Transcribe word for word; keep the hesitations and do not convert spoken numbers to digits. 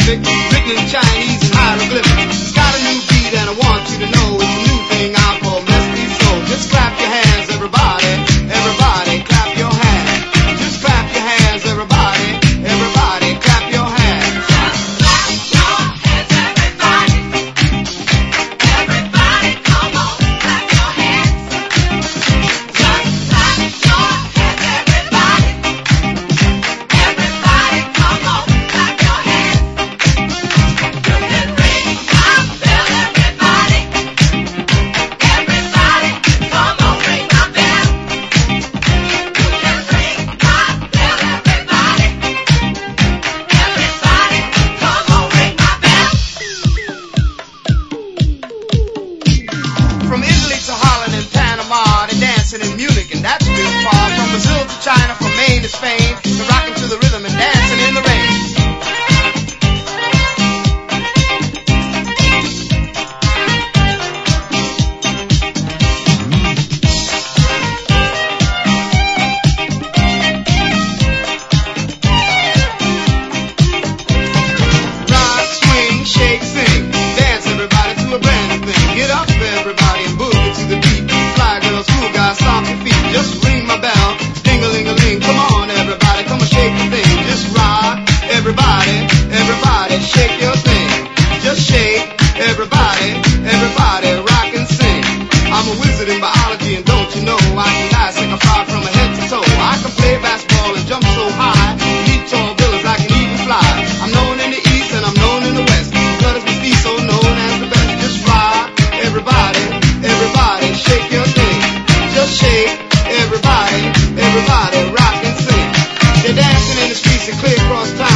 Pacific, written in Chinese and hieroglyphics. It's got a new beat and I want you to know it's a new thing out called Mesty Soul. Just clap your hands, everybody, everybody, clap your hands. Just clap your hands, everybody, everybody, clap your hands. Just clap your hands, everybody. Everybody, come on, clap your hands. Just clap your hands, everybody. Everybody, come on, clap your hands. You can ring my bell, everybody. Everybody, come on, ring my bell. You can ring my bell, everybody. Everybody, come on, ring my bell. From Italy to Holland and Panama, they're dancing in Munich, and that's real far. From Brazil to China, from Maine to Spain, they're rocking to the rhythm and dancing in the rain. Rock, swing, shake, sing, dance everybody to a brand new thing. Get up everybody and boogie to the beat. Fly girls, cool guys, stomp your feet. Just ring my bell, ding-a-ling-a-ling. Come on everybody, come on shake your thing. Just rock, everybody, everybody, shake your thing. Just shake, everybody, everybody, rock and sing. I'm a wizard in biology and don't you know I can dice like a frog from head to toe. I can play basketball and jump so high, leap tall buildings, I can even fly. I'm known in the east and I'm known in the west. Because we be so known as the best. Just rock, everybody, everybody, shake your thing. Just shake, everybody, everybody, rock and sing. They're dancing in the streets and clear across town.